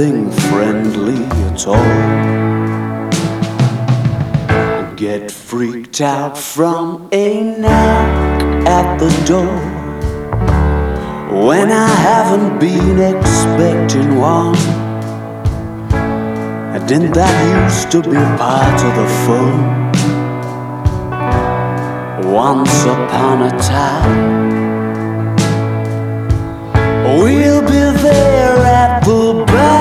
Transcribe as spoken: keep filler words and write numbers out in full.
nothing friendly at all. Get freaked out from a knock at the door when I haven't been expecting one. Didn't that used to be part of the fun? Once upon a time, we'll be there at the back.